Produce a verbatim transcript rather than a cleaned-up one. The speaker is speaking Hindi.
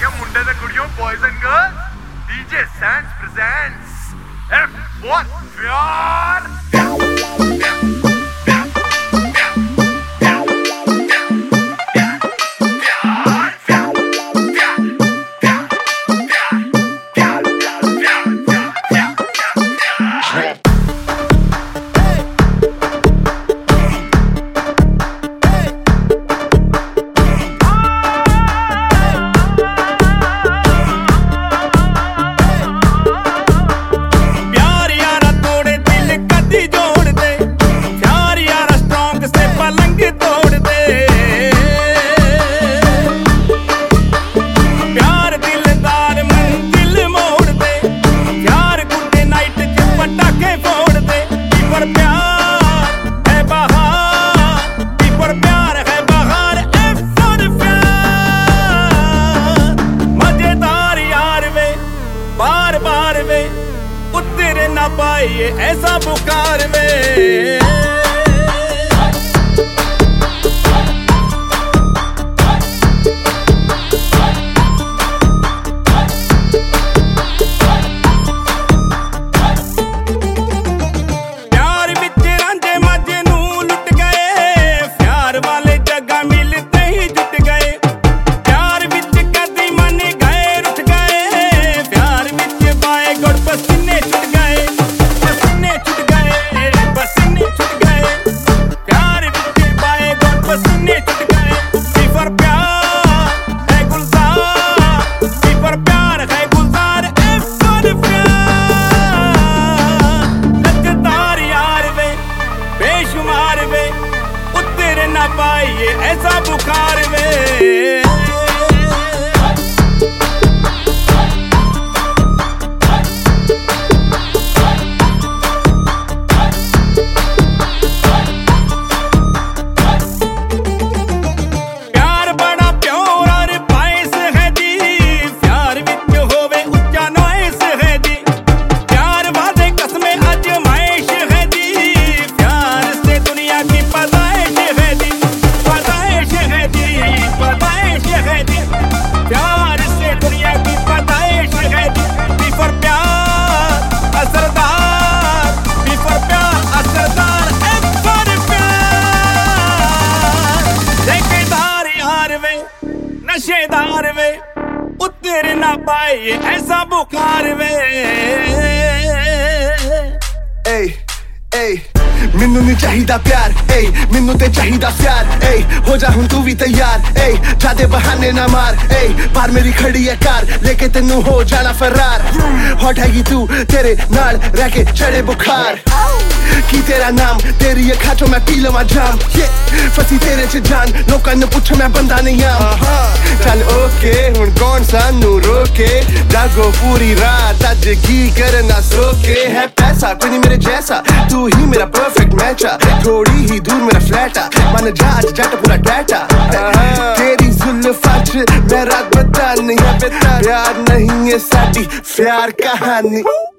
क्या मुंडे ते कुड़ियों, boys and girls, DJ Sands presents F one प्यार। बार बार वे उतर ना पाए ऐसा बुखार में। बेशुमार वे उतर ना पाए ऐसा बुखार में। नशेदार वे उतर ना पाए ऐसा बुखार वे। Ey, ey, मैनू नहीं चाहिदा प्यार, ey, मैनू ते चाहिदा प्यार, ey, हो जा हुन तू भी तैयार, ey, जादे बहाने ना मार, ey, बाहर मेरी खड़ी है कार, लेके तेनू हो जाना फरार, हॉट हैगी तू, तेरे नाल रह के चढ़े बुखार, की तेरा नाम, तेरी अखा चो मैं पी लवां जाम, फसी तेरे च जान, लोकां ने पूछो मैं बंदा नहीं आम, चल ओके, हुन कौन सानू रोके, जागो पूरी रात, अज की करना सोके, है पैसा कोई नहीं मेरे जैसा, तू ही मेरा परफेक्ट मैचा, थोड़ी ही दूर मेरा फ्लैटा, मन जहाज जट पूरा डाटा, तेरी जुल्फां च मैं रात बतानी है बेटा, प्यार नहीं है साडी प्यार कहानी।